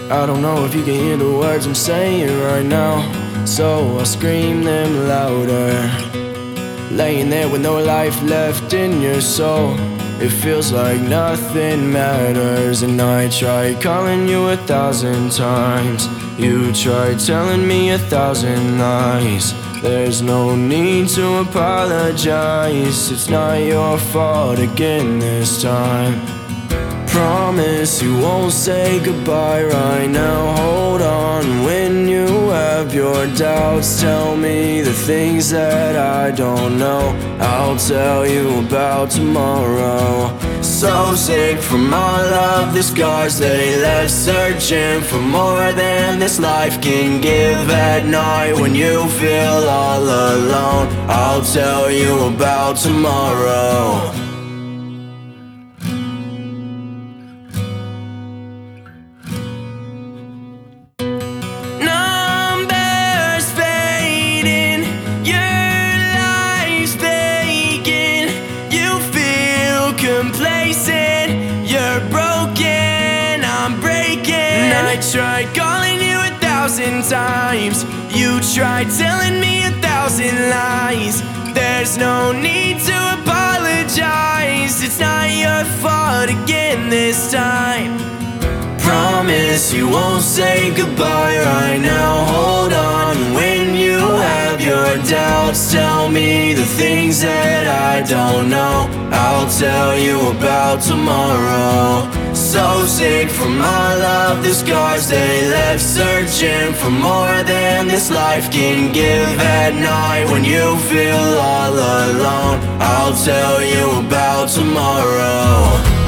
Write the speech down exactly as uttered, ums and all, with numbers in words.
I don't know if you can hear the words I'm saying right now, so I'll scream them louder. Laying there with no life left in your soul, it feels like nothing matters. And I tried calling you a thousand times, you tried telling me a thousand lies. There's no need to apologize, it's not your fault again this time. Promise you won't say goodbye right now. Hold on when you have your doubts. Tell me the things that I don't know, I'll tell you about tomorrow. So sick from all of the scars they left, searching for more than this life can give. At night when you feel all alone, I'll tell you about tomorrow. Complacent, you're broken, I'm breaking. I tried calling you a thousand times, you tried telling me a thousand lies. There's no need to apologize, it's not your fault again this time. Promise you won't say goodbye right now. Hold on when you have your doubts. Tell me the things that I don't know, I'll tell you about tomorrow. So sick from all of the scars they left, searching for more than this life can give. At night when you feel all alone, I'll tell you about tomorrow.